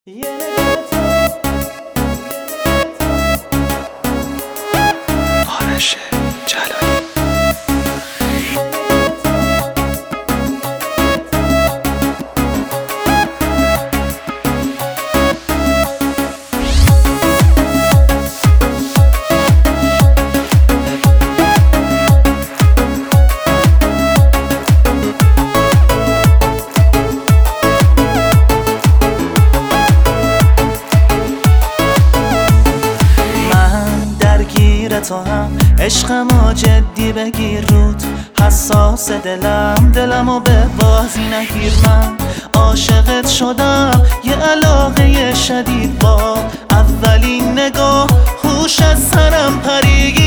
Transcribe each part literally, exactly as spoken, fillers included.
آرش جلالی. تو هم عشقمو جدی بگیر رود، حساس دلم دلمو به بازی نگیر. من عاشقت شدم یه علاقه شدید، با اولین نگاه هوش از سرم پرید.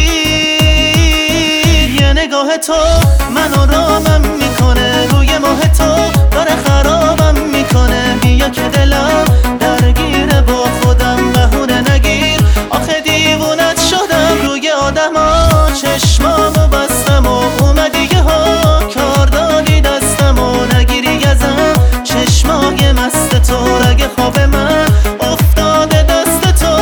یه نگاه تو منو رامم میکنه، روی ماه تو داره خرابم میکنه. بیا که دلم درگیره با خودم، بهونه نگیر آخه دیوونت شدم. روی آدما چشمامو بستم و اومدی یه ها کار دادی دستم و نگیری ازم چشمای مست تو. رگ خواب من افتاده دست تو.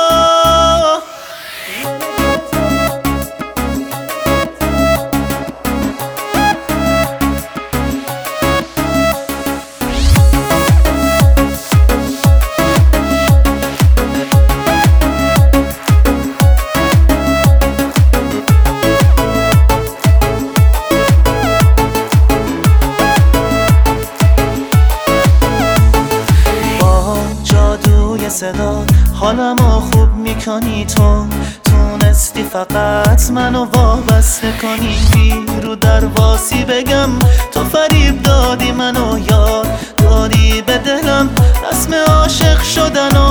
صدا حالمو خوب میکنی تو، تونستی فقط منو وابسته کنی. بی رو درواسی بگم تو فریب دادی منو، یاد دادی به دلم رسم عاشق شدن.